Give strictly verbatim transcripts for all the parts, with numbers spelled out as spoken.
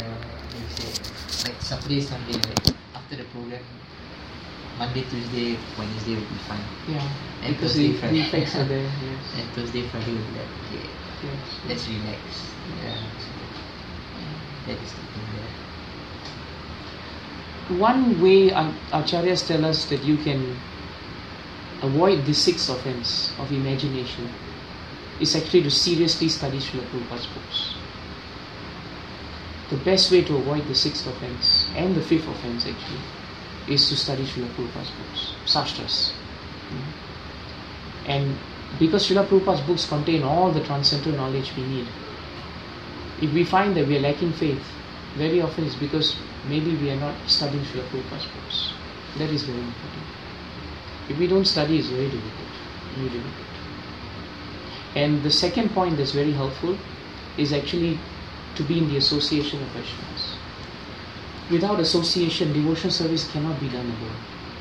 uh, how you say, like Saturday, Sunday, like after the program, Monday, Tuesday, Wednesday will be fine. Yeah, And because Thursday, the Friday. the effects are there. Yes. And Thursday, Friday will be like, okay, Yes. let's relax. Yeah, so that is the thing there. One way our acharyas tell us that you can avoid the sixth offense of imagination is actually to seriously study Srila Prabhupada's books. The best way to avoid the sixth offense and the fifth offense actually is to study Srila Prabhupada's books, Shastras. And because Srila Prabhupada's books contain all the transcendental knowledge we need, if we find that we are lacking faith, very often it's because maybe we are not studying Srila Prabhupada's books. That is very important. If we don't study, it's very difficult. Very difficult. And the second point that's very helpful is actually to be in the association of Vaishnavas. Without association, devotion service cannot be done alone.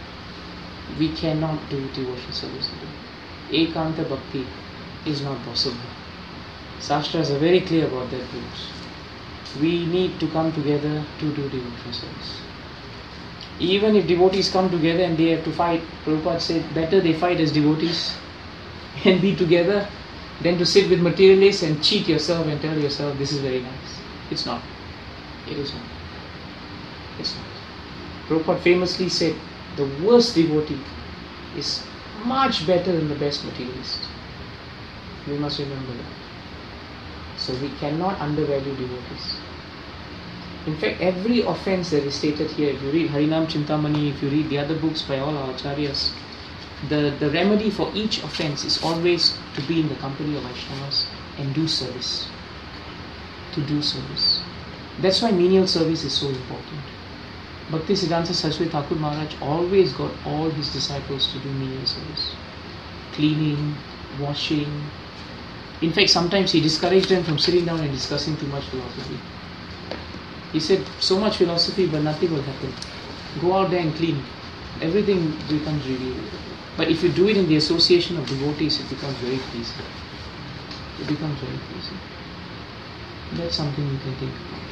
We cannot do devotion service alone. Ekanta Bhakti is not possible. Shastras are very clear about that rules. We need to come together to do devotion service. Even if devotees come together and they have to fight, Prabhupada said, better they fight as devotees and be together than to sit with materialists and cheat yourself and tell yourself this is very nice. It's not. It is not. It's not. Prabhupada famously said, the worst devotee is much better than the best materialist. We must remember that. So we cannot undervalue devotees. In fact, every offense that is stated here, if you read Harinam Chintamani, if you read the other books by all our acharyas, the, the remedy for each offense is always to be in the company of Vaishnavas and do service. To do service. That's why menial service is so important. Bhaktisiddhanta Saraswati Thakur Maharaj always got all his disciples to do menial service. Cleaning, washing. In fact, sometimes he discouraged them from sitting down and discussing too much philosophy. He said, so much philosophy but nothing will happen. Go out there and clean. Everything becomes revealed. But if you do it in the association of devotees, it becomes very pleasing. It becomes very pleasing. That's something you can think about.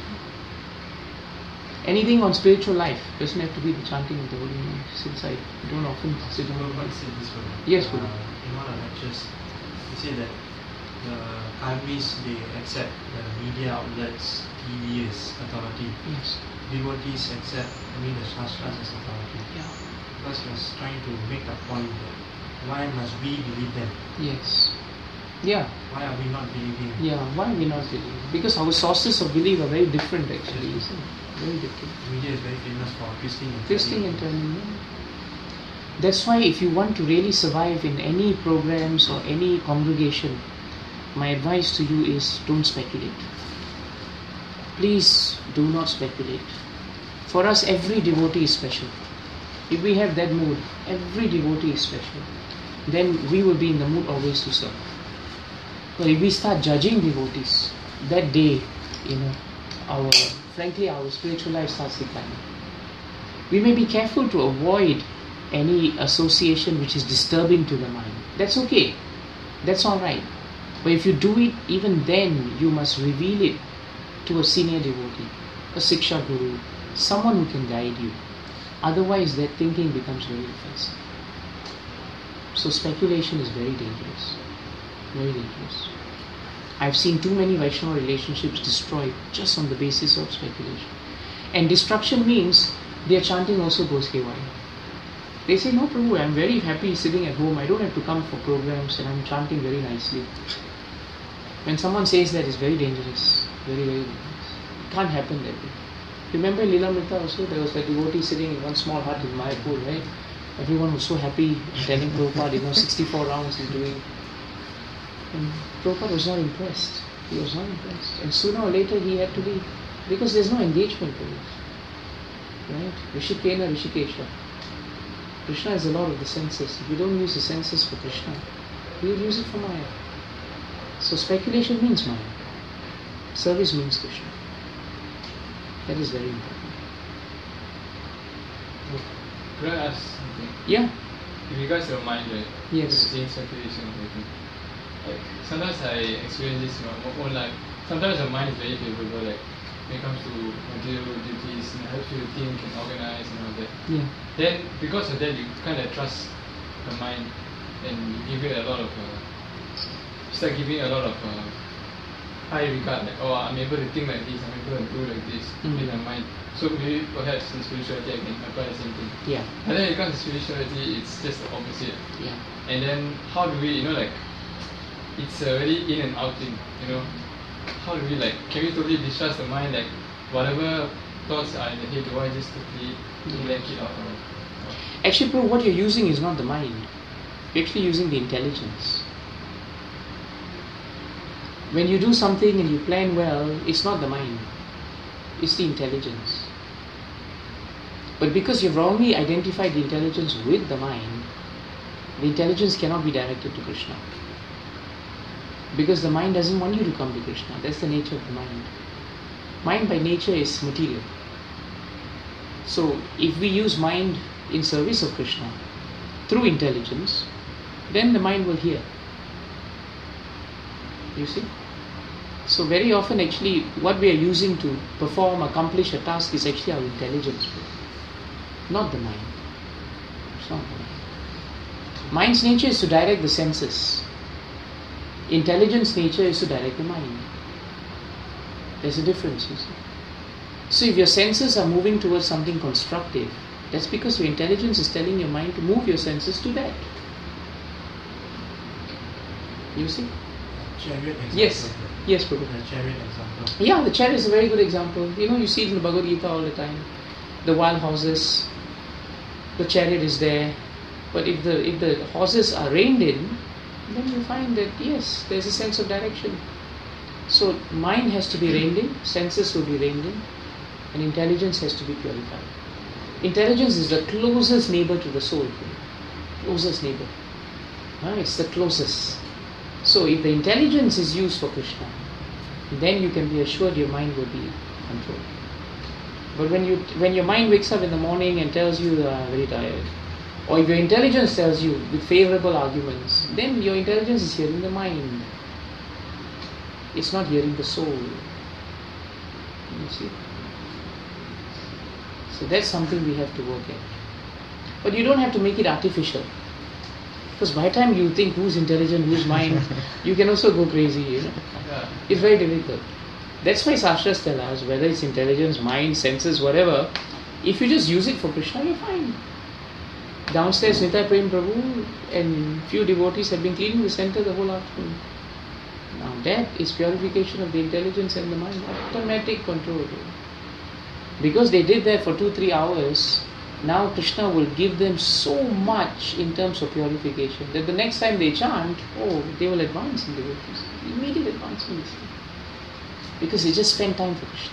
Anything on spiritual life doesn't have to be the chanting of the holy name, since I don't often sit down. Yes, Guru. Uh, in one of the lectures, he said that the karmis, they accept the media outlets, T V as authority. Yes. Devotees accept only the Shastras as authority. Yeah. Because he was trying to make a point that why must we believe them? Yes. Yeah. Why are we not believing? Yeah. Why we not believe? Because our sources of belief are very different actually, isn't it? Very different. Media is very famous for twisting and Twisting and turning. Yeah. That's why if you want to really survive in any programs or any congregation, my advice to you is don't speculate. Please do not speculate. For us, every devotee is special. If we have that mood, every devotee is special, then we will be in the mood always to serve. But if we start judging devotees, that day, you know, our frankly our spiritual life starts declining. We may be careful to avoid any association which is disturbing to the mind. That's okay. That's alright. But if you do it, even then you must reveal it to a senior devotee, a Siksha Guru, someone who can guide you. Otherwise that thinking becomes very offensive. So speculation is very dangerous. Very dangerous. I've seen too many Vaishnava relationships destroyed just on the basis of speculation. And destruction means their chanting also goes haywire. They say, no Prabhu, I'm very happy sitting at home. I don't have to come for programs and I'm chanting very nicely. When someone says that, it's very dangerous. Very, very dangerous. It can't happen that way. Remember in Lilamrita also, there was a devotee sitting in one small hut in Mayapur, right? Everyone was so happy telling Prabhupada, you know, sixty-four rounds he's doing. And Prabhupada was not impressed. He was not impressed. And sooner or later he had to leave. Because there's no engagement for this. Right? Rishikena Rishikesha. Krishna is the Lord of the senses. If you don't use the senses for Krishna, you will use it for Maya. So speculation means Maya. Service means Krishna. That is very important. Could I ask something? Yeah. In regards to your mind, right? Yes. Seeing speculation and everything. Like sometimes I experience this in my own life. Sometimes the mind is very favorable. Like when it comes to material duties, and helps you to think and organize and all that. Yeah. Then because of that, you kind of trust the mind, and you give it a lot of, uh, start giving it a lot of uh, high regard. Like, oh, I'm able to think like this, I'm able to do like this Mm. in my mind. So maybe perhaps in spirituality, I can apply the same thing. Yeah. And then when it comes to spirituality, it's just the opposite. Yeah. And then how do we, you know, like, it's a very in and out thing, you know. How do we, like, can we totally distrust the mind, like, whatever thoughts are in the head, do I just totally blank it out? Or, or Actually, bro, what you're using is not the mind. You're actually using the intelligence. When you do something and you plan well, it's not the mind. It's the intelligence. But because you've wrongly identified the intelligence with the mind, the intelligence cannot be directed to Krishna. Because the mind doesn't want you to come to Krishna. That's the nature of the mind. Mind by nature is material. So if we use mind in service of Krishna through intelligence, then the mind will hear. You see? So very often actually what we are using to perform, accomplish a task is actually our intelligence, not the mind. It's not the mind. Mind's nature is to direct the senses. Intelligence nature is to direct the mind. There's a difference, you see. So if your senses are moving towards something constructive, that's because your intelligence is telling your mind to move your senses to that. You see? Chariot example. Yes. Yes, Prabhu. The chariot example. Yeah, the chariot is a very good example. You know, you see it in the Bhagavad Gita all the time. The wild horses, the chariot is there. But if the if the horses are reined in, then you find that yes, there's a sense of direction. So mind has to be reined in, senses will be reined in, and intelligence has to be purified. Intelligence is the closest neighbor to the soul. Closest neighbor. Ah, it's the closest. So if the intelligence is used for Krishna, then you can be assured your mind will be controlled. But when you when your mind wakes up in the morning and tells you uh, very tired, or if your intelligence tells you with favorable arguments, then your intelligence is hearing the mind. It's not hearing the soul. You see? So that's something we have to work at. But you don't have to make it artificial. Because by the time you think who's intelligent, who's mind, you can also go crazy, you know. yeah. It's very difficult. That's why Shastras tell us, whether it's intelligence, mind, senses, whatever, if you just use it for Krishna, you're fine. Downstairs, Nitai Prem Prabhu and few devotees have been cleaning the center the whole afternoon. Now that is purification of the intelligence and the mind, automatic control. Because they did that for two, three hours, now Krishna will give them so much in terms of purification that the next time they chant, oh, they will advance in devotees. Immediate advancement. Because they just spend time for Krishna.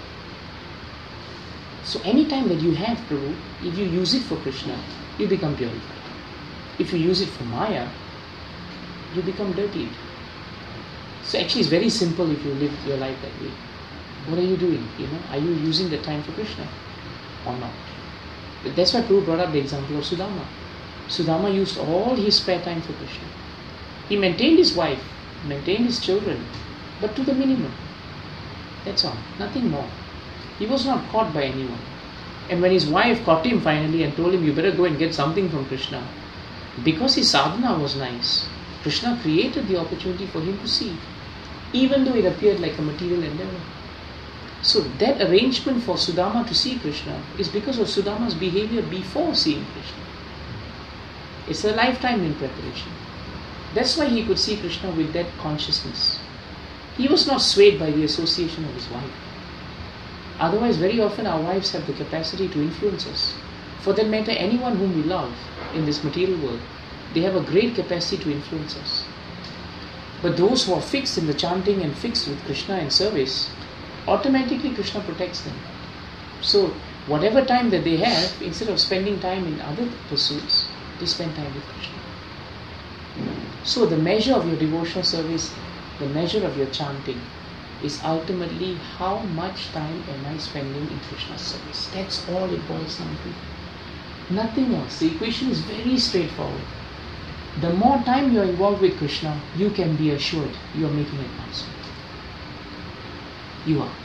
So any time that you have Prabhu, if you use it for Krishna, you become purified. If you use it for Maya, you become dirtied. So actually it's very simple if you live your life that way. What are you doing? You know, are you using the time for Krishna or not? But that's why Prabhu brought up the example of Sudama. Sudama used all his spare time for Krishna. He maintained his wife, maintained his children, but to the minimum. That's all, nothing more. He was not caught by anyone. And when his wife caught him finally and told him, you better go and get something from Krishna, because his sadhana was nice, Krishna created the opportunity for him to see, even though it appeared like a material endeavor. So that arrangement for Sudama to see Krishna is because of Sudama's behavior before seeing Krishna. It's a lifetime in preparation. That's why he could see Krishna with that consciousness. He was not swayed by the association of his wife. Otherwise, very often our wives have the capacity to influence us. For that matter, anyone whom we love in this material world, they have a great capacity to influence us. But those who are fixed in the chanting and fixed with Krishna and service, automatically Krishna protects them. So, whatever time that they have, instead of spending time in other pursuits, they spend time with Krishna. So, the measure of your devotional service, the measure of your chanting, is ultimately how much time am I spending in Krishna's service. That's all it boils down to. Nothing else. The equation is very straightforward. The more time you are involved with Krishna, you can be assured you are making advancement. You are.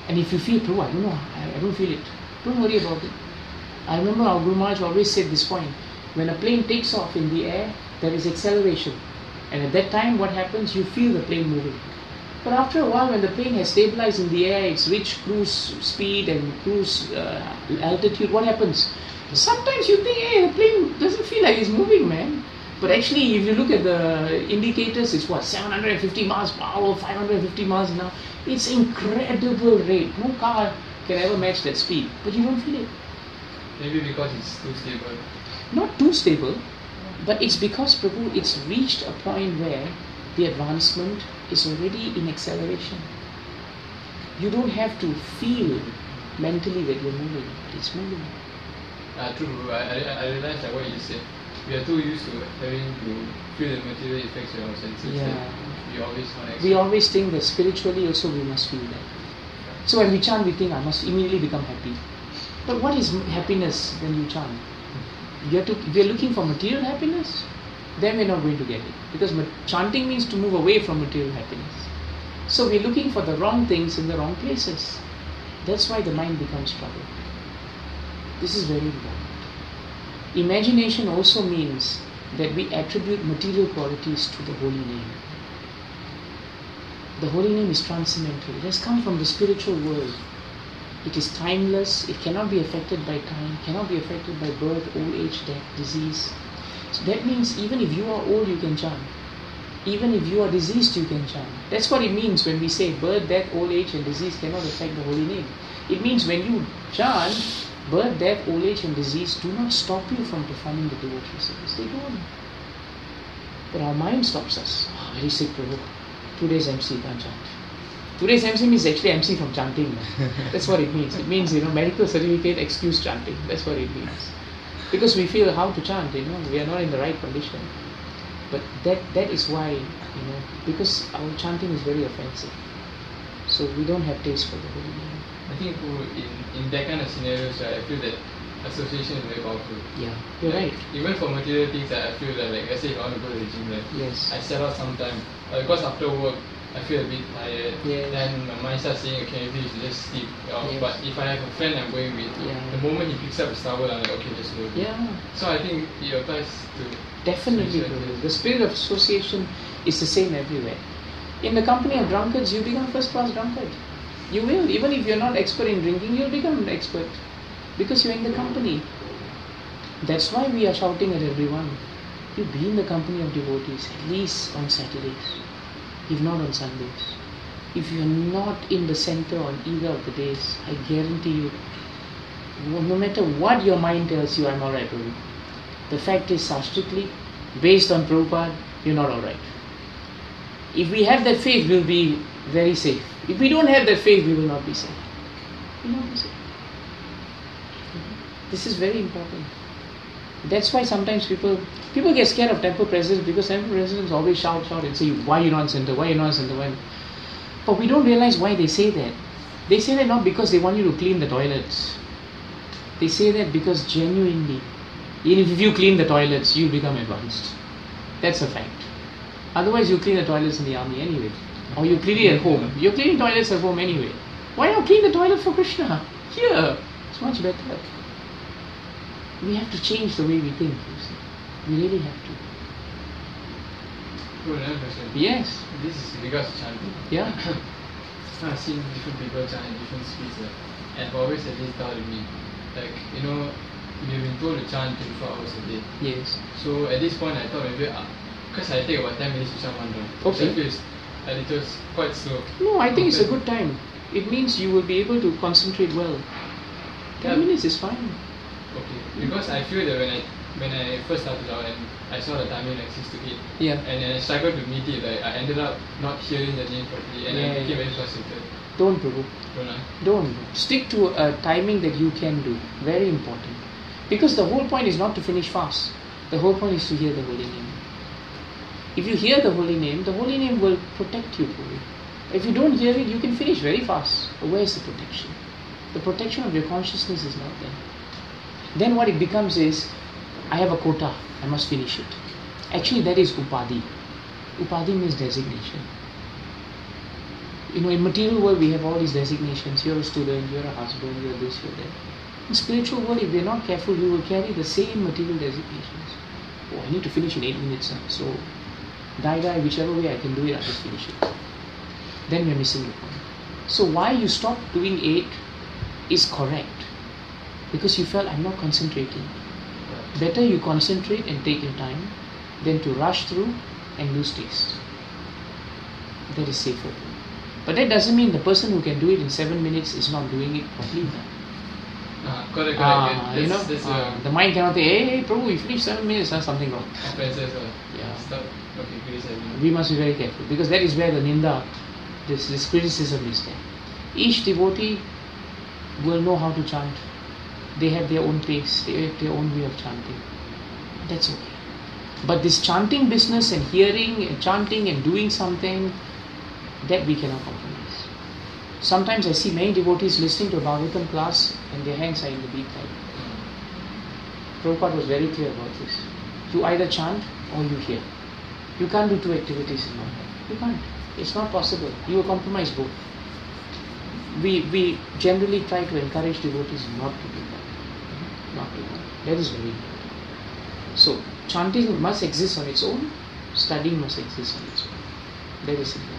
And if you feel, Prabhu, I don't know, I, I don't feel it. Don't worry about it. I remember our Guru Maharaj always said this point. When a plane takes off in the air, there is acceleration. And at that time, what happens? You feel the plane moving. But after a while, when the plane has stabilized in the air, it's reached cruise speed and cruise uh, altitude, what happens? Sometimes you think, hey, the plane doesn't feel like it's moving, man. But actually, if you look at the indicators, it's what, seven hundred fifty miles per hour, five hundred fifty miles an hour. It's incredible rate. No car can ever match that speed. But you don't feel it. Maybe because it's too stable. Not too stable, but it's because, Prabhu, it's reached a point where the advancement is already in acceleration. You don't have to feel mentally that you're moving. It's moving. Uh, true, I, I, I realized that what you said. We are too used to having to feel the material effects in our senses. Yeah. That we always want to We always think that spiritually also we must feel that. So when we chant, we think, I must immediately become happy. But what is happiness when you chant? You have to, if you're looking for material happiness, then we're not going to get it. Because chanting means to move away from material happiness. So we're looking for the wrong things in the wrong places. That's why the mind becomes troubled. This is very important. Imagination also means that we attribute material qualities to the holy name. The holy name is transcendental. It has come from the spiritual world. It is timeless. It cannot be affected by time, cannot be affected by birth, old age, death, disease. So that means even if you are old, you can chant. Even if you are diseased, you can chant. That's what it means when we say birth, death, old age and disease cannot affect the holy name. It means when you chant, birth, death, old age and disease do not stop you from performing the devotee service. They don't. But our mind stops us. Oh, very sick, Prabhu. Today's M C can't chant. Today's M C means actually M C from chanting. That's what it means. It means, you know, medical certificate, excuse chanting. That's what it means. Because we feel how to chant, you know, we are not in the right condition. But that that is why, you know, because our chanting is very offensive. So we don't have taste for the holy name. I think in, in that kind of scenarios, right, I feel that association is very powerful. Yeah, you're Like, right. Even for material things, I feel that, like, let's say if I want to go to the gym, like, Yes. I set out some time. Uh, because after work, I feel a bit tired. Yes. Then my mind starts saying, okay, maybe you should just sleep. Uh, Yes. But if I have a friend I'm going with, Yeah. the moment he picks up his towel, I'm like, okay, just go. Yeah, So I think it applies to definitely. spiritual Prabhu. things. The spirit of association is the same everywhere. In the company of drunkards, you become first class drunkard. You will, even if you're not expert in drinking, you'll become an expert because you're in the company. That's why we are shouting at everyone. You be in the company of devotees, at least on Saturdays, if not on Sundays. If you're not in the center on either of the days, I guarantee you, no matter what your mind tells you, I'm alright, Prabhu. The fact is, sastrically, based on Prabhupada, you're not alright. If we have that faith, we'll be very safe. If we don't have that faith, we will not be safe. We will not be safe. This is very important. That's why sometimes people people get scared of temple presidents because temple presidents always shout, shout and say, why you not in center, why you not in center, why? But we don't realize why they say that. They say that not because they want you to clean the toilets. They say that because genuinely, even if you clean the toilets, you become advanced. That's a fact. Otherwise, you clean the toilets in the army anyway. Or you clean it at home. You're cleaning toilets at home anyway. Why not clean the toilet for Krishna? Here, it's much better. We have to change the way we think, you see. We really have to. Oh, another question. Yes. This is regards to chanting. Yeah. I've seen different people chant at different speeds, uh, and always at this doubt in me. Like, you know, we've been told to chant twenty-four hours a day. Yes. So at this point, I thought maybe, because I take about ten minutes to chant one round. Okay. Which I feel is a little s- quite slow. No, I think it's a compared- good time. It means you will be able to concentrate well. Ten Yeah. minutes is fine. Okay. Because I feel that when I when I first started out and I saw the timing like six to eight, Yeah. and then I struggled to meet it, like I ended up not hearing the name properly, and Yeah, I became yeah. very frustrated. Don't, Prabhu. Don't I? Don't. Stick to a timing that you can do. Very important. Because the whole point is not to finish fast. The whole point is to hear the holy name. If you hear the holy name, the holy name will protect you, Prabhu. If you don't hear it, you can finish very fast. But where is the protection? The protection of your consciousness is not there. Then what it becomes is, I have a quota, I must finish it. Actually, that is upadhi. Upadhi means designation. You know, in material world we have all these designations. You're a student, you're a husband, you're this, you're that. In spiritual world, if we're not careful, we will carry the same material designations. Oh, I need to finish in eight minutes. Huh? So, die, die, whichever way I can do it, I'll just finish it. Then we're missing the point. So why you stopped doing eight is correct. Because you felt, I'm not concentrating. Better you concentrate and take your time than to rush through and lose taste. That is safer. But that doesn't mean the person who can do it in seven minutes is not doing it properly. Uh, correct, correct. Ah, That's- you know, that's, uh, uh, the mind cannot say, hey, hey, Prabhu, you finished seven minutes, there's something wrong. offenses or Yeah. stuff. Okay, criticizing. We must be very careful because that is where the ninda, this, this criticism is there. Each devotee will know how to chant. They have their own pace, they have their own way of chanting. That's okay. But this chanting business and hearing and chanting and doing something, that we cannot compromise. Sometimes I see many devotees listening to a Bhagavatam class and their hands are in the beat like that. Prabhupada was very clear about this. You either chant or you hear. You can't do two activities in one life. You can't. It's not possible. You will compromise both. We we generally try to encourage devotees not to do that. Not to do that. That is very important. So, chanting must exist on its own, studying must exist on its own. That is important.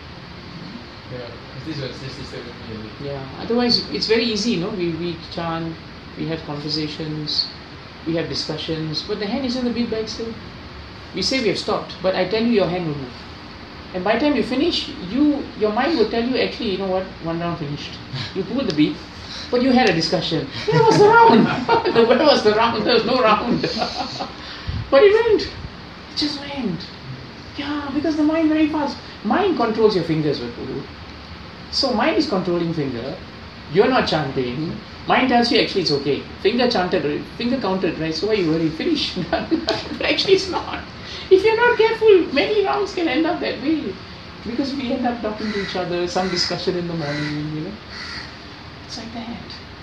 Yeah, this was this is me. Yeah, otherwise it's very easy, you know, we, we chant, we have conversations, we have discussions, but the hand is in the beat bag still. We say we have stopped, but I tell you your hand will move. And by the time you finish, you your mind will tell you, actually, you know what, one round finished. You pulled the beat, but you had a discussion. Where was the round? Where was the round? There was no round. But it went. It just went. Yeah, because the mind very fast. Mind controls your fingers, Vakudu. So mind is controlling finger. You're not chanting. Mind tells you actually it's okay. Finger chanted, finger counted, right? So why you worry? Finish. But actually it's not. If you're not careful, many rounds can end up that way. Because we end up talking to each other, some discussion in the morning, you know. It's like that.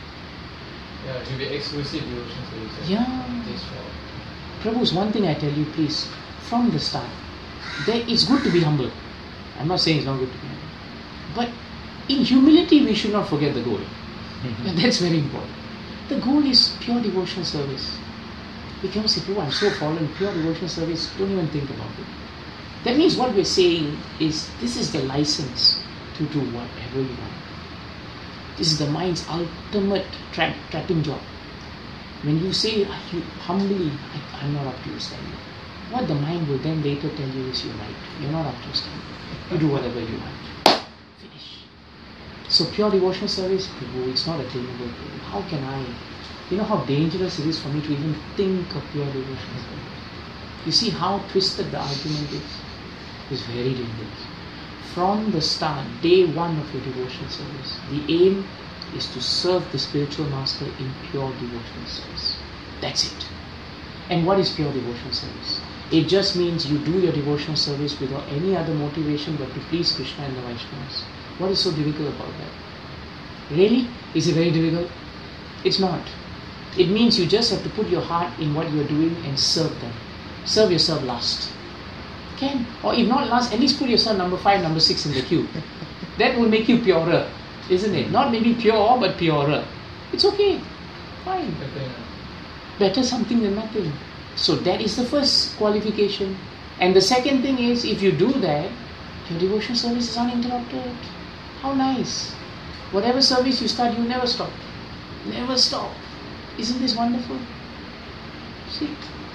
Yeah, it should be exclusive devotion service. Yeah. Just for Prabhu's one thing I tell you, please, from the start, that it's good to be humble. I'm not saying it's not good to be humble. But in humility, we should not forget the goal. And that's very important. The goal is pure devotional service. We cannot say, oh, I'm so fallen, pure devotional service, don't even think about it. That means what we're saying is, this is the license to do whatever you want. This is the mind's ultimate trap, trapping job. When you say ah, you, humbly, I, I'm not up to your standard, what the mind will then later tell you is you're right. You're not up to your standard. You do whatever you want. Finish. So pure devotional service, Prabhu, it's not attainable. How can I? You know how dangerous it is for me to even think of pure devotional service. You see how twisted the argument is? It's very dangerous. From the start, day one of your devotional service, the aim is to serve the spiritual master in pure devotional service. That's it. And what is pure devotional service? It just means you do your devotional service without any other motivation but to please Krishna and the Vaishnavas. What is so difficult about that? Really? Is it very difficult? It's not. It means you just have to put your heart in what you are doing and serve them. Serve yourself last. Can. Or if not last, at least put yourself number five, number six in the queue. That will make you purer, isn't it? Not maybe pure, but purer. It's okay. Fine. better. Better something than nothing. So that is the first qualification. And the second thing is, if you do that, your devotional service is uninterrupted. How nice. Whatever service you start, you never stop. Never stop. Isn't this wonderful? See?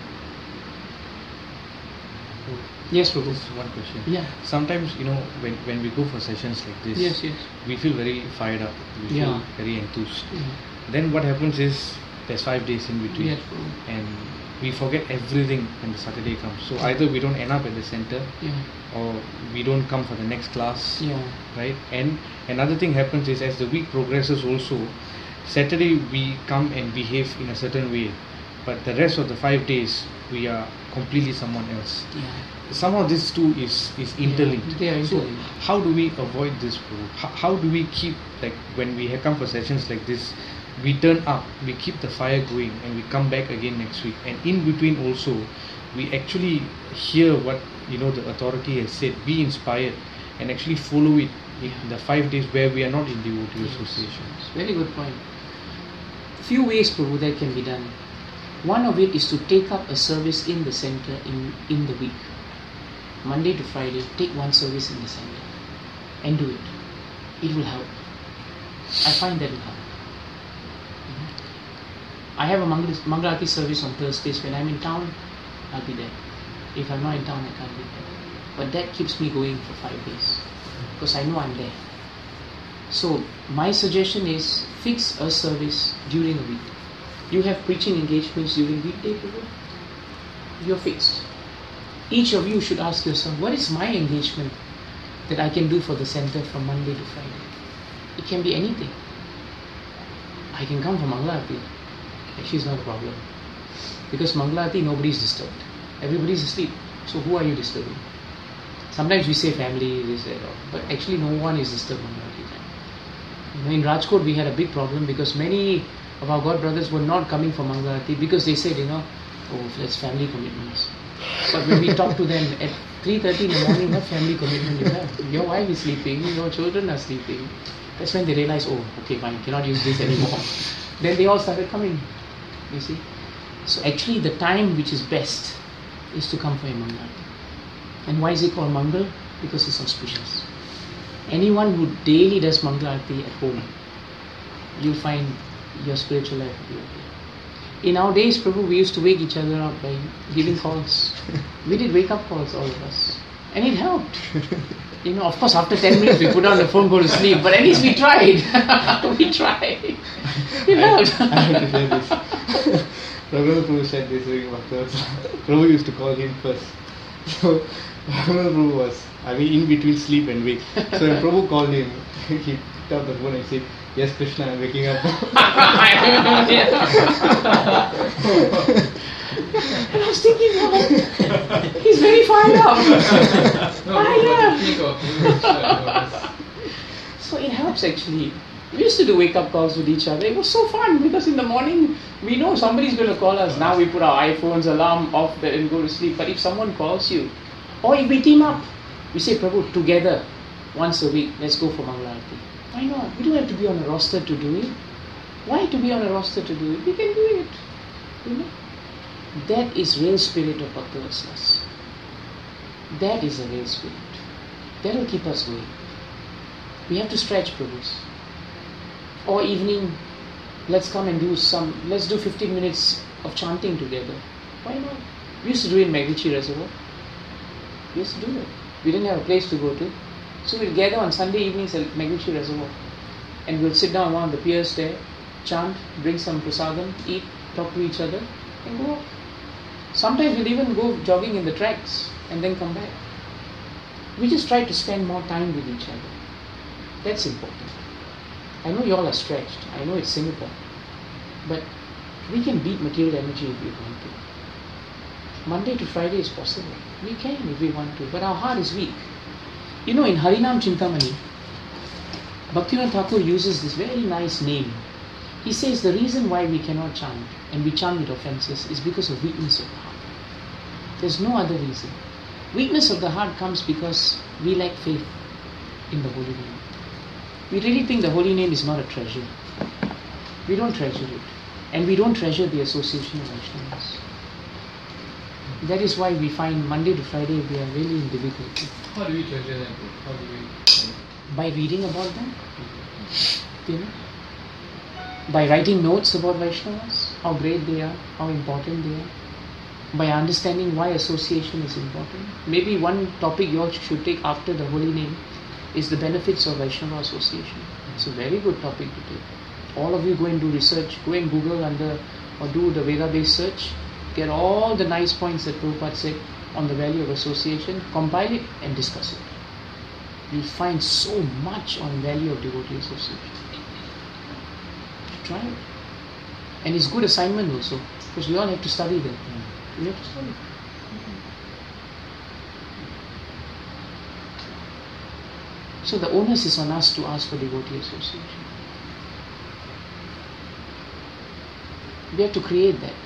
Yes, Prabhu. Just one question. Yeah. Sometimes, you know, when, when we go for sessions like this, Yes, yes. we feel very fired up. We Yeah. feel very enthused. Yeah. Then what happens is there's five days in between, Yes, Prabhu. and we forget everything when the Saturday comes. So either we don't end up at the center, Yeah. or we don't come for the next class, Yeah. right? And another thing happens is as the week progresses also, Saturday we come and behave in a certain way, but the rest of the five days we are completely someone else. Yeah. Somehow this two is is interlinked. they are So interlinked. how do we avoid this, bro? How, how do we keep, like, when we have come for sessions like this, we turn up, we keep the fire going, and we come back again next week, and in between also we actually hear what, you know, the authority has said, be inspired and actually follow it Yeah. The five days where we are not in devotee Yes. association. Very good point. Few ways, Prabhu, that can be done. One of it is to take up a service in the center in, in the week. Monday to Friday, take one service in the center and do it. It will help. I find that will help. I have a Mangal Mangalati service on Thursdays. When I'm in town, I'll be there. If I'm not in town, I can't be there. But that keeps me going for five days because I know I'm there. So my suggestion is fix a service during a week. You have preaching engagements during weekday, Prabhu? You're fixed. Each of you should ask yourself, what is my engagement that I can do for the center from Monday to Friday? It can be anything. I can come for Mangalati. Actually, it's not a problem. Because Mangalati, nobody is disturbed. Everybody is asleep. So who are you disturbing? Sometimes we say family, this, that, but actually no one is disturbed Mangalati time. You know, in Rajkot, we had a big problem because many of our God brothers were not coming for Mangalati because they said, you know, oh, that's family commitments. But when we talk to them at three thirty in the morning, what family commitment you have? Your wife is sleeping, your children are sleeping. That's when they realize, oh, okay, fine, cannot use this anymore. Then they all started coming, you see. So actually the time which is best is to come for a Mangalati. And why is it called Mangal? Because it's auspicious. Anyone who daily does Mangalati at home, you'll find your spiritual life will be okay. In our days, Prabhu, we used to wake each other up by giving calls. We did wake up calls, all of us. And it helped. You know, of course, after ten minutes we put down the phone, go to sleep. But at least we tried. we tried. It helped. I have to say this. Raghunath Prabhu said this during Bhaktivedanta. Prabhu used to call him first. So Raghunath Prabhu was, I mean, in between sleep and wake. So when Prabhu called him, he picked up the phone and said, yes, Krishna, I'm waking up. And I was thinking, oh, he's very fired up. No, Ah, but yeah. to think of him, it's, uh, So it helps actually. We used to do wake up calls with each other. It was so fun because in the morning we know somebody's going to call us. Now we put our iPhones, alarm off and go to sleep. But if someone calls you, or if we team up, we say, Prabhu, together, once a week, let's go for Mangalarti. Why not? We don't have to be on a roster to do it. Why to be on a roster to do it? We can do it. You know? That is real spirit of Bhaktivatslas. That is a real spirit. That will keep us going. We have to stretch, Prabhus. Or evening, let's come and do some, let's do fifteen minutes of chanting together. Why not? We used to do it in Meghrichi Reservoir. We used to do it. We didn't have a place to go to. So we'll gather on Sunday evenings at Meghrichi Reservoir. And we'll sit down on one of the piers there, chant, bring some prasadam, eat, talk to each other, and go off. Sometimes we'll even go jogging in the tracks and then come back. We just try to spend more time with each other. That's important. I know you all are stretched. I know it's Singapore. But we can beat material energy if we want to. Monday to Friday is possible. We can if we want to. But our heart is weak. You know, in Harinam Chintamani, Bhaktivinoda Thakur uses this very nice name. He says the reason why we cannot chant and we chant with offenses is because of weakness of the heart. There's no other reason. Weakness of the heart comes because we lack faith in the holy name. We really think the holy name is not a treasure. We don't treasure it. And we don't treasure the association of Vaishnavas. That is why we find Monday to Friday we are really in difficulty. how do we treasure them? How do we? By reading about them, you know, by writing notes about Vaishnavas, how great they are, how important they are, by understanding why association is important. Maybe one topic you all should take after the holy name is the benefits of Vaishnava association. It's a very good topic to take. All of you go and do research, go and Google under or do the Veda-based search, get all the nice points that Prabhupada said on the value of association, compile it and discuss it. You'll find so much on value of devotee association. Try it. And it's good assignment also, because we all have to study them. We have to study. So the onus is on us to ask for devotee association. We have to create that.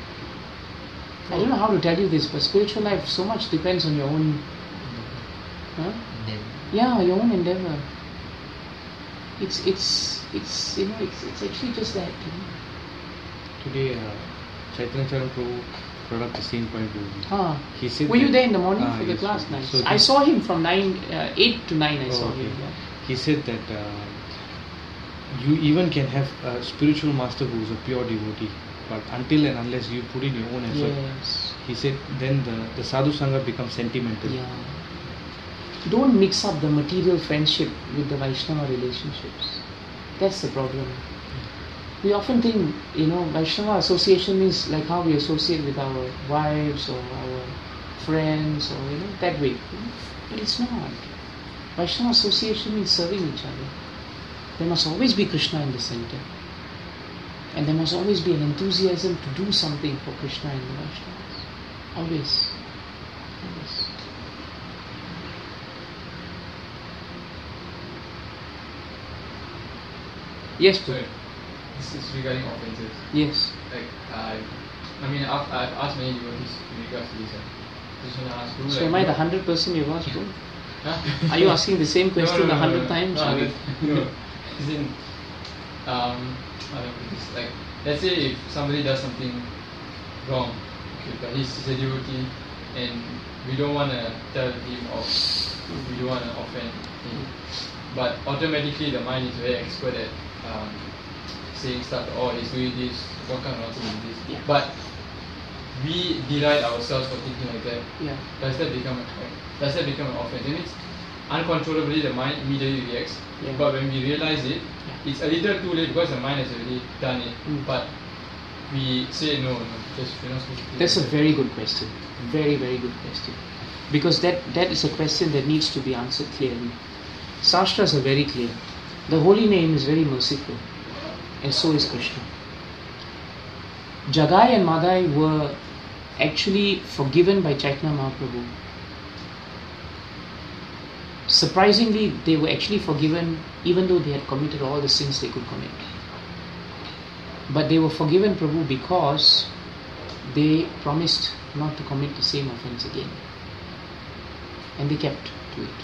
I don't know how to tell you this, but spiritual life so much depends on your own Huh? Endeavor. Yeah, your own endeavor. It's it's it's you know it's it's actually just that. You know? Today, uh, Chaitanya Charan Prabhu brought up the same point to me. Huh. He said Were you that- there in the morning Ah, for the yes, class? okay. Nice. So I he- saw him from nine, uh, eight to nine. I Oh, saw okay. him. Yeah. He said that uh, you even can have a spiritual master who is a pure devotee, but until and unless you put in your own effort, Yes. he said then the, the sadhu sangha becomes sentimental. Yeah. Don't mix up the material friendship with the Vaishnava relationships. That's the problem. We often think, you know, Vaishnava association is like how we associate with our wives or our friends or, you know, that way. But it's not. Vaishnava association means serving each other. There must always be Krishna in the center. And there must always be an enthusiasm to do something for Krishna and the Vaishnavas. Always. Always. Yes, So, Pru. this is regarding offenses. Yes. Like, I, I mean, I've, I've asked many devotees in regards to this. I just want to ask Guru, So like, am I you the know- hundred person you've asked, Pru? Huh? Are you asking the same question no, a no, no, hundred no, times? No, Okay. no, no. As in, um, I don't know, it's like, let's say if somebody does something wrong, okay, but he's, he's a devotee, and we don't want to tell him off, we don't want to offend him. But automatically the mind is very expert at um, saying stuff, oh, he's doing this, what kind of nonsense is this? Yeah. But we deride ourselves for thinking like that. Yeah. Does that become a, does that become an offense? It means uncontrollably the mind immediately reacts. Yeah. But when we realize it, Yeah. it's a little too late because the mind has already done it. Mm. But we say no, no, just you're not supposed to. do That's a that. very good question. Very, very good question. Because that, that is a question that needs to be answered clearly. Shastras are very clear. The holy name is very merciful. And so is Krishna. Jagai and Madai were actually forgiven by Chaitanya Mahaprabhu. Surprisingly, they were actually forgiven even though they had committed all the sins they could commit. But they were forgiven, Prabhu, because they promised not to commit the same offense again. And they kept to it.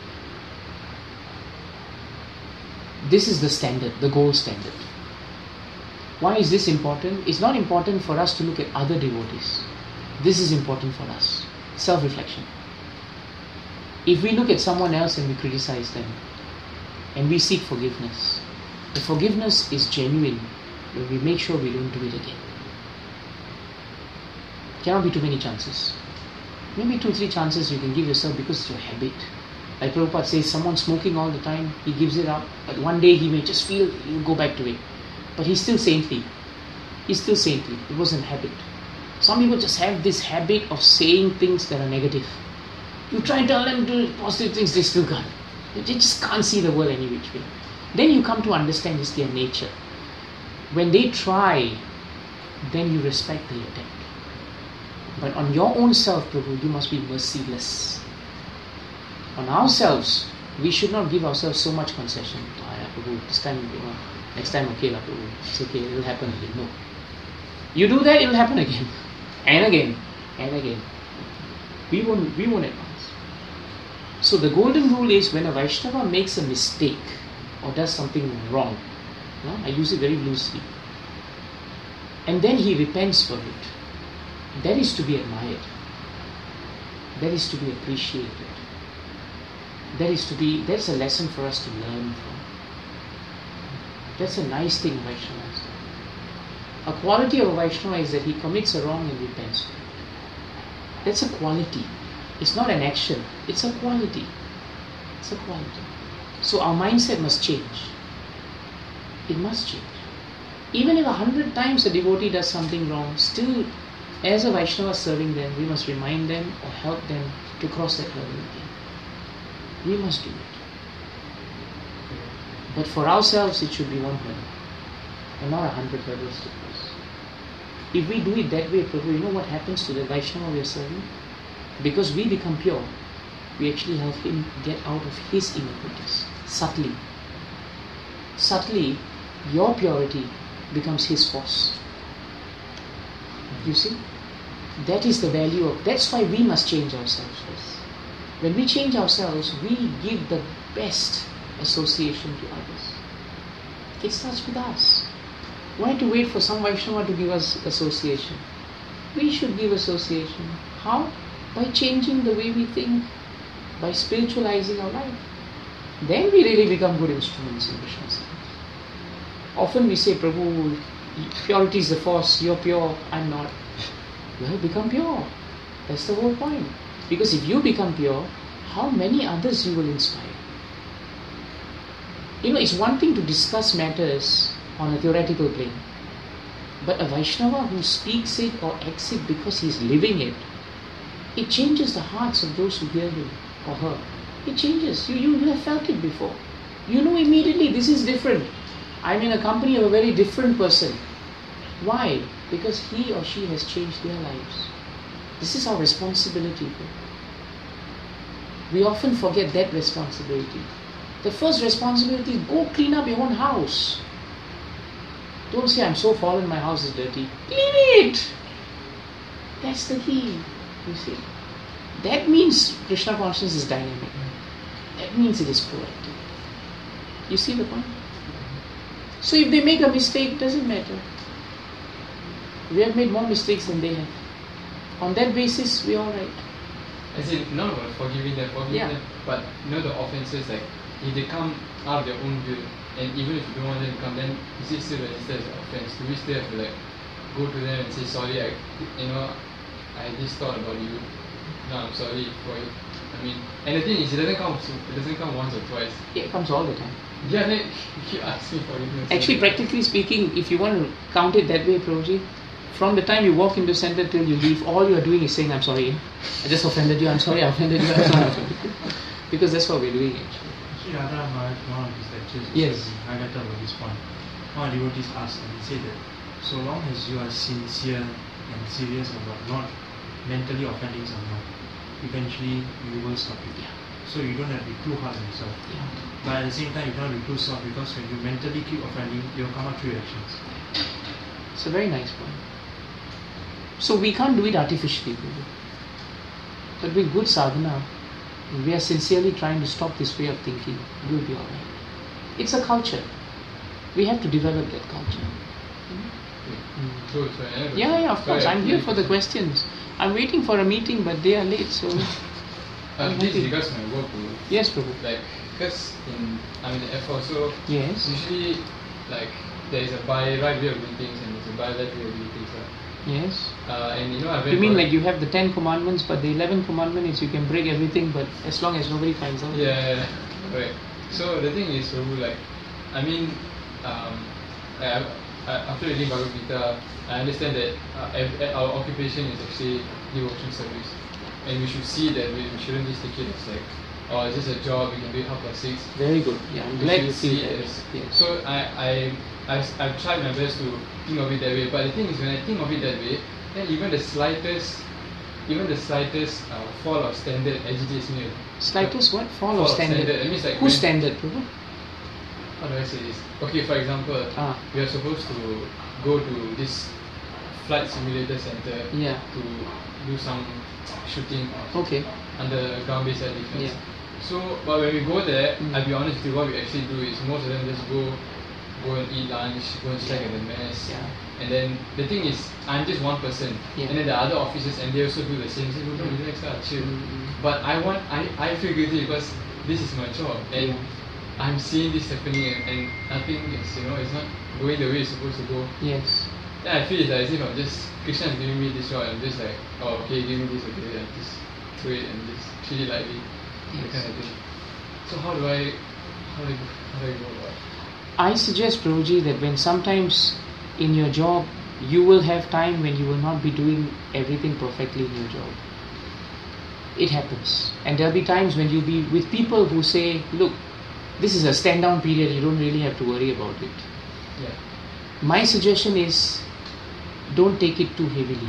This is the standard, the gold standard. Why is this important? It's not important for us to look at other devotees. This is important for us. Self-reflection. If we look at someone else and we criticize them, and we seek forgiveness, the forgiveness is genuine when we make sure we don't do it again. Cannot be too many chances. Maybe two, three chances you can give yourself because it's your habit. Like Prabhupada says, someone smoking all the time, he gives it up, but one day he may just feel he'll go back to it. But he's still saintly. He's still saintly. It wasn't habit. Some people just have this habit of saying things that are negative. You try and tell them to do positive things, they still can't. They just can't see the world any which way. Then you come to understand it's their nature. When they try, then you respect the attempt. But on your own self, Prabhu, you must be merciless. On ourselves, we should not give ourselves so much concession. Ah, yeah, Prabhu, this time, you know, next time, okay, la, Prabhu, it's okay, it will happen again. No. You do that, it will happen again. And again. And again. We won't, we won't advance. So the golden rule is when a Vaishnava makes a mistake or does something wrong, you know, I use it very loosely, and then he repents for it, that is to be admired. That is to be appreciated. That is to be, that's a lesson for us to learn from. That's a nice thing Vaishnavas do. A quality of a Vaishnava is that he commits a wrong and repents for it. That's a quality. It's not an action. It's a quality. It's a quality. So our mindset must change. It must change. Even if a hundred times a devotee does something wrong, still, as a Vaishnava serving them, we must remind them or help them to cross that hurdle again. We must do it. But for ourselves, it should be one hurdle, and not a hundred hurdles to cross. If we do it that way, Prabhu, you know what happens to the Vaishnava we are serving? Because we become pure, we actually help him get out of his iniquities, subtly. Subtly, your purity becomes his force. You see? That is the value of, that's why we must change ourselves first. When we change ourselves, we give the best association to others. It starts with us. Why to wait for some Vaishnava to give us association? We should give association. How? By changing the way we think, by spiritualizing our life. Then we really become good instruments in Krishna's service. Often we say, Prabhu, purity is the force, you're pure, I'm not. Well, become pure. That's the whole point. Because if you become pure, how many others you will inspire? You know, it's one thing to discuss matters on a theoretical plane. But a Vaishnava who speaks it or acts it because he's living it, it changes the hearts of those who hear him or her. It changes. You, you, you have felt it before. You know immediately this is different. I'm in a company of a very different person. Why? Because he or she has changed their lives. This is our responsibility. We often forget that responsibility. The first responsibility is go clean up your own house. Don't say, I'm so fallen, my house is dirty. Clean it! That's the key, you see. That means Krishna consciousness is dynamic. That means it is proactive. You see the point? So if they make a mistake, it doesn't matter. We have made more mistakes than they have. On that basis, we're alright. As in, not about forgiving them, forgiving Yeah. them, but you know the offences, like if they come out of their own will, and even if you don't want them to come, then is it still registered as an offence? Do we still have to like go to them and say, sorry, I, you know, I just thought about you. No, I'm sorry for it. I mean, and the thing is, it doesn't come, it doesn't come once or twice. Yeah, it comes all the time. Yeah, then you ask me forgiveness. Actually, practically speaking, if you want to count it that way, Prabhuji, from the time you walk into center till you leave, all you are doing is saying, I'm sorry, I just offended you, I'm sorry, I offended you, I'm sorry. Because that's what we're doing actually. Actually, Radha Maharaj, one of his lectures, Yes. he highlighted about this point. One of the devotees asked, and he said that so long as you are sincere and serious about not mentally offending someone, eventually you will stop it. Yeah. So you don't have to be too hard on yourself. Yeah. But at the same time, you cannot be too soft, because when you mentally keep offending, you'll come out through your actions. It's a very nice point. So we can't do it artificially, Prabhu. But with good sadhana, we are sincerely trying to stop this way of thinking, we'll be alright. It's a culture. We have to develop that culture. Mm. So, so another Yeah, yeah, of question. course. Sorry, I'm here for the questions. I'm waiting for a meeting, but they are late, so... Uh, this is regards to my work, bro. Yes, Prabhu. Like, because in I'm in the F O, so Yes. usually like there is a by right way of doing things and there's a by left way of doing things. Right? Yes. Uh, and you know I You mean like you have the ten commandments, but the eleventh commandment is you can break everything, but as long as nobody finds out. Yeah, yeah, yeah. Right. So the thing is, so like, I mean, um, I, I, after reading Bhagavad Gita, I understand that uh, ev- our occupation is actually devotion service, and we should see that we, we shouldn't just take it as like, oh, it's just a job, we can do it half past six. Very good. Yeah, I'm We glad should you see feel it that. as- Yes. So I, I, I've, I've tried my best to think of it that way, but the thing is, when I think of it that way, then even the slightest, even the slightest uh, fall of standard agitates me. Slightest what? Fall, Fall of of standard. standard. That means like Whose when- standard, Prabhu? How do I say this? Okay, for example, Ah. we are supposed to go to this flight simulator center Yeah. to do some shooting Okay. under ground-based air defense. Yeah. So, but when we go there, Mm. I'll be honest with you, what we actually do is most of them just go, go and eat lunch, go and slack at the mess. Yeah. And then the thing is, I'm just one person, Yeah. and then the other officers and they also do the same. Say, "Oh, no, relax, ah, chill." Mm. But I want, I, I feel guilty because this is my job, and Yeah. I'm seeing this happening, and, and nothing is, you know, it's not going the way it's supposed to go. Yes. Then I feel it's like as if I'm just Krishna is giving me this job, I'm just like, oh, okay, give me this, okay, I just do it and just treat it lightly, that Yes. kind of thing. So how do I, how do I, go- how do I go about it? I suggest, Prabhuji, that when sometimes in your job you will have time when you will not be doing everything perfectly in your job. It happens. And there'll be times when you'll be with people who say, look, this is a stand down period, you don't really have to worry about it. Yeah. My suggestion is don't take it too heavily.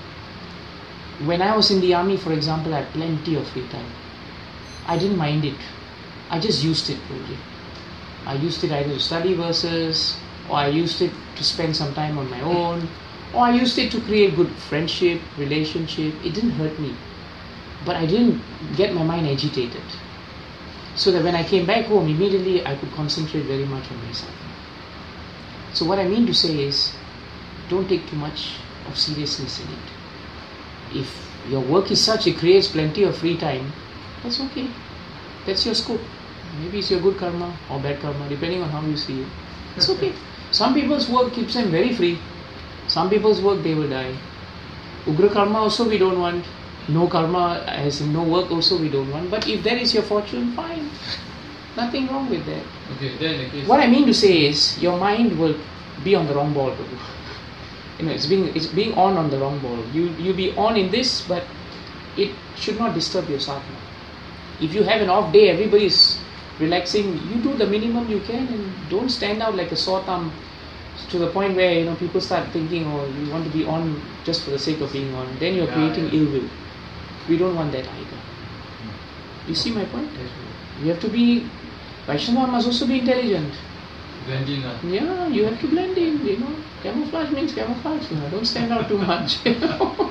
When I was in the army, for example, I had plenty of free time. I didn't mind it. I just used it, Prabhuji. I used it either to study verses, or I used it to spend some time on my own, or I used it to create good friendship, relationship. It didn't hurt me. but I didn't get my mind agitated. So that when I came back home, immediately I could concentrate very much on my sadhana. So what I mean to say is, don't take too much of seriousness in it. If your work is such, it creates plenty of free time, that's okay. That's your scope. Maybe it's your good karma or bad karma, depending on how you see it. It's okay. Some people's work keeps them very free. Some people's work, they will die. Ugra karma also we don't want. No karma, as in no work also we don't want. But if that is your fortune, fine. Nothing wrong with that. Okay, then in case. What I mean to say is, your mind will be on the wrong ball. You know, it's being it's being on on the wrong ball. You you be on in this, but it should not disturb your sadhana. If you have an off day, everybody is relaxing. You do the minimum you can, and don't stand out like a sore thumb to the point where you know people start thinking, oh, you want to be on just for the sake of being on. Then you're Yeah, creating yeah. ill will. We don't want that either. You see my point? You have to be. Vaishnava must also be intelligent. Blend in, uh, Yeah, you have to blend in, you know. Camouflage means camouflage, you know. Don't stand out too much. You know?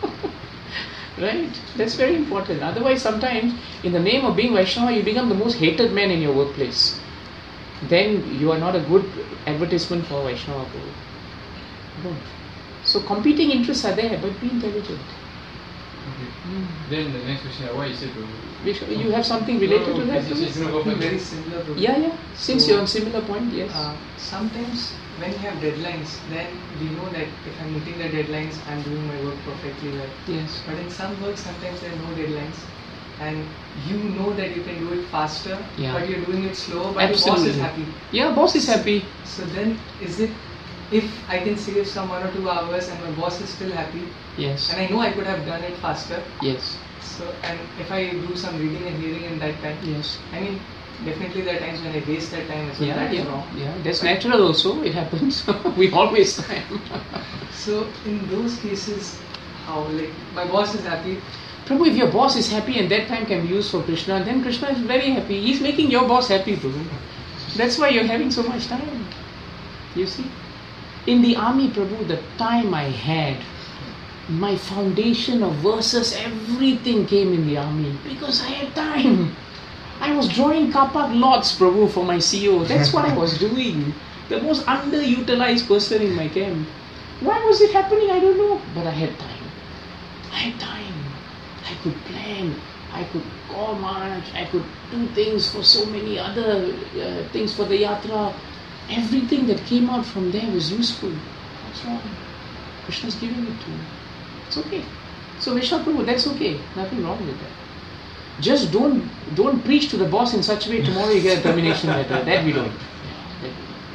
Right? That's very important. Otherwise, sometimes, in the name of being Vaishnava, you become the most hated man in your workplace. Then you are not a good advertisement for Vaishnava Guru. Don't. So competing interests are there, but be intelligent. okay. Then the next question, uh, why you said Prabhu? Which- You have something related No, to that? it's- too? it's- it's not Something perfect. very similar to Yeah, yeah. Since So, you're on similar point, yes. Uh, sometimes when you have deadlines, then we know that if I'm meeting the deadlines, I'm doing my work perfectly well. Yes. But in some work, sometimes there are no deadlines, and you know that you can do it faster, Yeah. but you're doing it slow, but the boss Absolutely. is happy. Yeah, boss is happy. So then, is it if I can save some one or two hours and my boss is still happy, Yes. and I know I could have done it faster. Yes. So and if I do some reading and hearing in that time, Yes. I mean, definitely there are times when I waste that time as well. Yeah, that is yeah, wrong. yeah. That's natural also. It happens. We always time. So in those cases, how like my boss is happy. Prabhu, if your boss is happy and that time can be used for Krishna, then Krishna is very happy. He's making your boss happy, Prabhu. That's why you're having so much time. You see? In the army, Prabhu, the time I had, my foundation of verses, everything came in the army because I had time. I was drawing kapak lots, Prabhu, for my C O. That's what I was doing. The most underutilized person in my camp. Why was it happening? I don't know. But I had time. I had time. I could plan. I could call Maharaj. I could do things for so many other uh, things for the yatra. Everything that came out from there was useful. What's wrong? Krishna's giving it to me. It's okay. So Vishnu Prabhu, that's okay. Nothing wrong with that. Just don't don't preach to the boss in such a way tomorrow you get a termination letter. That we don't. Yeah, that we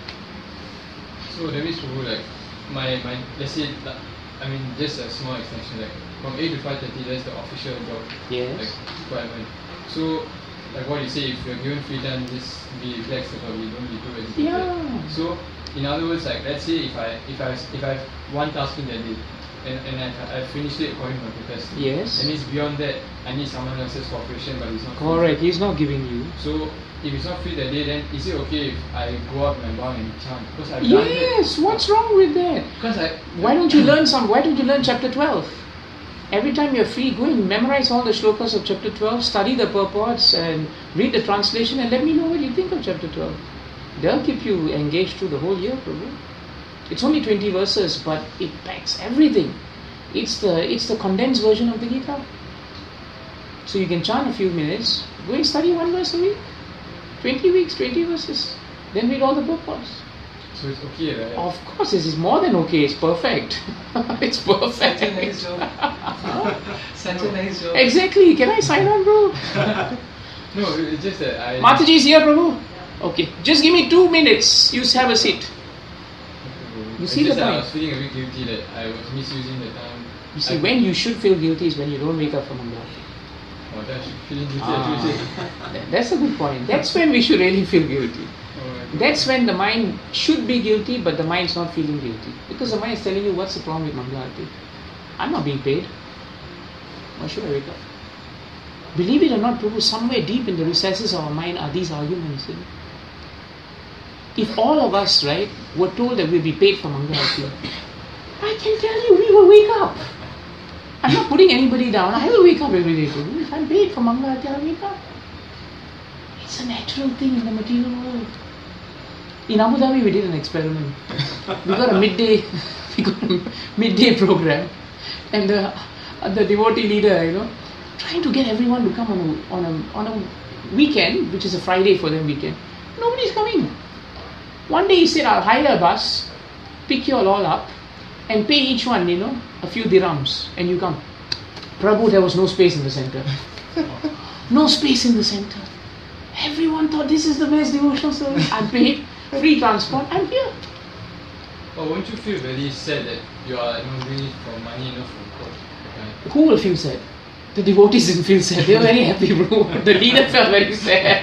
don't. So that means Prabhu, like my, my let's say uh, I mean just a small extension, like from eight to five thirty that's the official job Yes. like requirement. So like what you say, if you're given free time, just be flexible, you don't be too agitated. Yeah. So in other words, like let's say if I if I if I have one task in that day and, and I I finished it according to my capacity. Yes. That means beyond that I need someone else's cooperation, but it's not free. Correct. He's not giving you. So if it's not free that day, then is it okay if I go out my bar and chant? Because I've done that. Yes. What's wrong with that? Because I Why don't you learn some? Why don't you learn chapter twelve? Every time you're free, go and memorize all the shlokas of chapter twelve, study the purports and read the translation and let me know what you think of chapter twelve. They'll keep you engaged through the whole year, Prabhu. It's only twenty verses, but it packs everything. It's the it's the condensed version of the Gita. So you can chant a few minutes, go and study one verse a week. twenty weeks, twenty verses. Then read all the purports. so it's okay, right? Of course, this is more than okay. It's perfect. It's perfect. Such a nice job. Such a nice job. Exactly. Can I sign on, bro? No, it's just that I. Mataji is here, Prabhu. Okay. Just give me two minutes. You have a seat. You It's see just the that I point? was feeling a bit guilty that I was misusing the time. You see, I, when you should feel guilty is when you don't wake up from Mangalati. Oh, that's feeling guilty Ah. actually. That- That's a good point. That's when we should really feel guilty. Oh my God. That's when the mind should be guilty, but the mind's not feeling guilty. Because the mind is telling you, what's the problem with Mangalati? I'm not being paid. Why should I wake up? Believe it or not, Prabhu, somewhere deep in the recesses of our mind are these arguments. You know? If all of us, right, were told that we'll be paid for Mangalati, I can tell you we will wake up. I'm not putting anybody down. I will wake up every day, Prabhu. If I'm paid for Mangalarti, I'll wake up. It's a natural thing in the material world. In Abu Dhabi, we did an experiment. We got a midday, we got a midday program, and the uh, the devotee leader, you know, trying to get everyone to come on a, on a on a weekend, which is a Friday for them weekend. Nobody's coming. One day he said, "I'll hire a bus, pick you all up, and pay each one, you know, a few dirhams, and you come." Prabhu, there was no space in the center. No space in the center. Everyone thought this is the best devotional service. I'm paid. Free transport, I'm here. But won't you feel very sad that you are not doing it for money, not for God? Okay. Who will feel sad? The devotees didn't feel sad. They were very happy, bro. The leader felt very sad.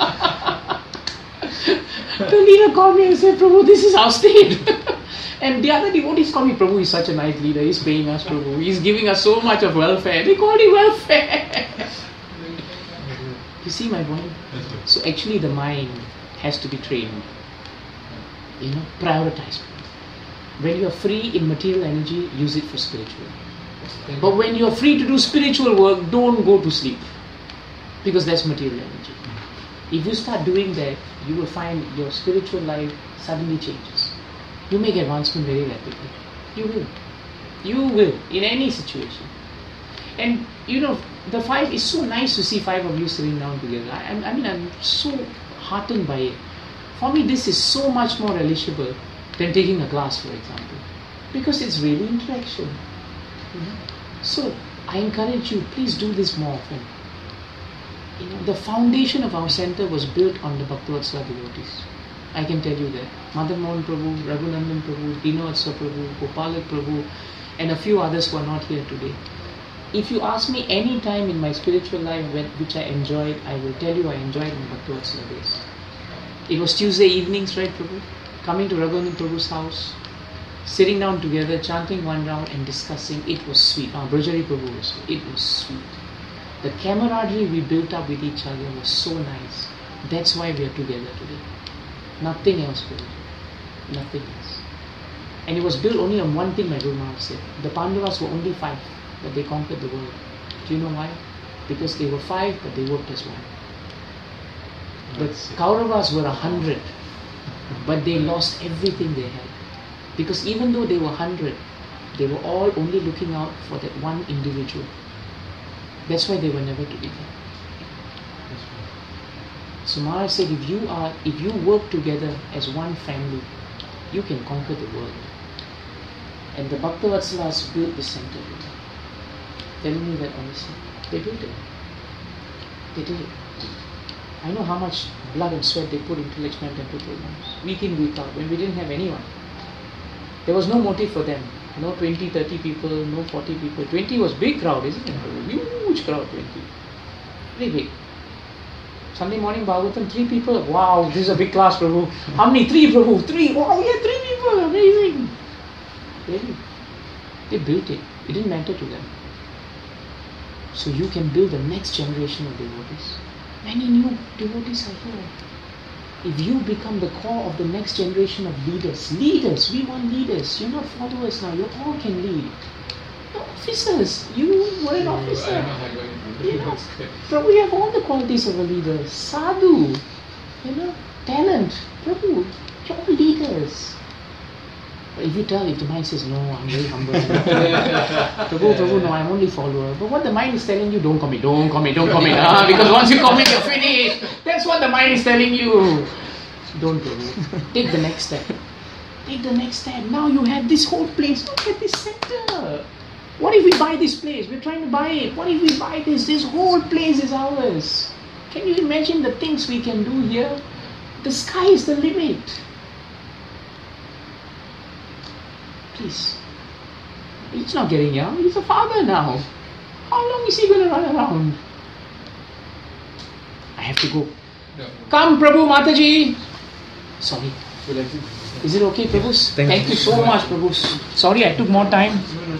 The leader called me and said, "Prabhu, this is our state." And the other devotees called me, "Prabhu, he's such a nice leader. He's paying us, Prabhu. He's giving us so much of welfare." They called it welfare. You see my point? So actually the mind has to be trained. You know, prioritize. When you are free in material energy, use it for spiritual. But when you are free to do spiritual work, don't go to sleep, because that's material energy. If you start doing that, you will find your spiritual life suddenly changes. You make advancement very rapidly. You will. You will, in any situation. And you know, the five is so nice to see five of you sitting down together. I, I mean, I'm so heartened by it. For me, this is so much more relishable than taking a class, for example, because it's really interaction. You know? So I encourage you, please do this more often. You know, the foundation of our center was built on the Bhaktivatsala devotees. I can tell you that. Madan Mohan Prabhu, Raghunandan Prabhu, Dino Atsa Prabhu, Gopalak Prabhu, and a few others who are not here today. If you ask me any time in my spiritual life when, which I enjoyed, I will tell you I enjoyed my Bhaktivatsala days. It was Tuesday evenings, right, Prabhu? Coming to Raghunandan Prabhu's house, sitting down together, chanting one round and discussing. It was sweet. Ah, Brajari Prabhu was sweet. It was sweet. The camaraderie we built up with each other was so nice. That's why we are together today. Nothing else, Prabhu. Nothing else. And it was built only on one thing, my Guru Maharaj said. The Pandavas were only five, but they conquered the world. Do you know why? Because they were five, but they worked as one. The Kauravas were a hundred, but they lost everything they had. Because even though they were hundred, they were all only looking out for that one individual. That's why they were never together. So Maharaj said, if you are, if you work together as one family, you can conquer the world. And the Bhaktavatsalas built the center. Telling me that honestly, they built it. They did it. I know how much blood and sweat they put into Lakshman Temple programs, week in, week out, when we didn't have anyone. There was no motive for them. No twenty, thirty people, no forty people. twenty was big crowd, isn't it? Huge crowd, twenty. Very big. Sunday morning Bhagavatam, three people. Wow, this is a big class, Prabhu. How many? Three, Prabhu. Three. Wow, yeah, three people. Amazing. Really. They built it. It didn't matter to them. So you can build the next generation of devotees. Many new devotees are here. If you become the core of the next generation of leaders, leaders, we want leaders. You're not followers now, you all can lead. You're officers. You were an officer. I don't know how you're going to do You know, Prabhu, you have all the qualities of a leader. Sadhu, you know, talent. Prabhu, you're all leaders. But if you tell, if the mind says, no, I'm very humble. Prabhu, Prabhu, no, I'm only follower. But what the mind is telling you, don't commit, don't commit, don't commit. Ah, because once you commit, you're finished. That's what the mind is telling you. Don't, Prabhu. Take the next step. Take the next step. Now you have this whole place. Look at this center. What if we buy this place? We're trying to buy it. What if we buy this? This whole place is ours. Can you imagine the things we can do here? The sky is the limit. Please. He's not getting young. He's a father now. How long is he going to run around? I have to go. No. Come, Prabhu, Mataji. Sorry. Is it okay, Prabhus? Thank Thank you. you so much, Prabhus. Sorry, I took more time.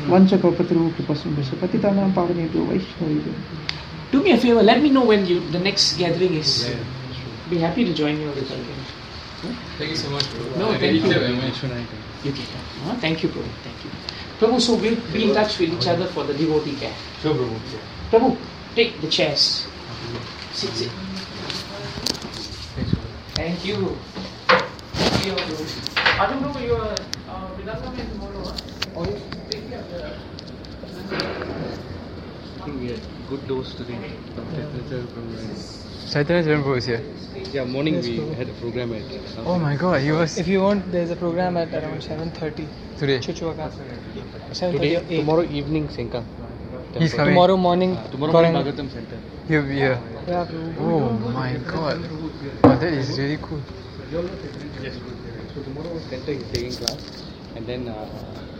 Do me a favor. Let me know when you the next gathering is. Be happy to join you. Thank you so much, bro. No, I thank really you. cleared my mind. You take care. Huh? Thank you, Prabhu. Thank you. Prabhu, so we'll be in touch with each other for the devotee care. Sure, Prabhu. Prabhu, take the chairs. Sit, sit. Thank you. Thank you, Prabhu. Arjun Prabhu, you are uh, with us again tomorrow, huh? Oh, yes. Take care of the... I think we had good dose today. Chaitanya Charan is here. Yeah, morning we had a program at. Oh my god, he was If you want, there's a program at around seven thirty. today. Chuchuaka. Today, tomorrow evening, Senka. He's coming. Tomorrow morning. Tomorrow Goreng. morning, Bhagavatam Center. He'll be here. Yeah. Oh my god. Oh, that is really cool. Yes. So tomorrow center is taking class, and then uh,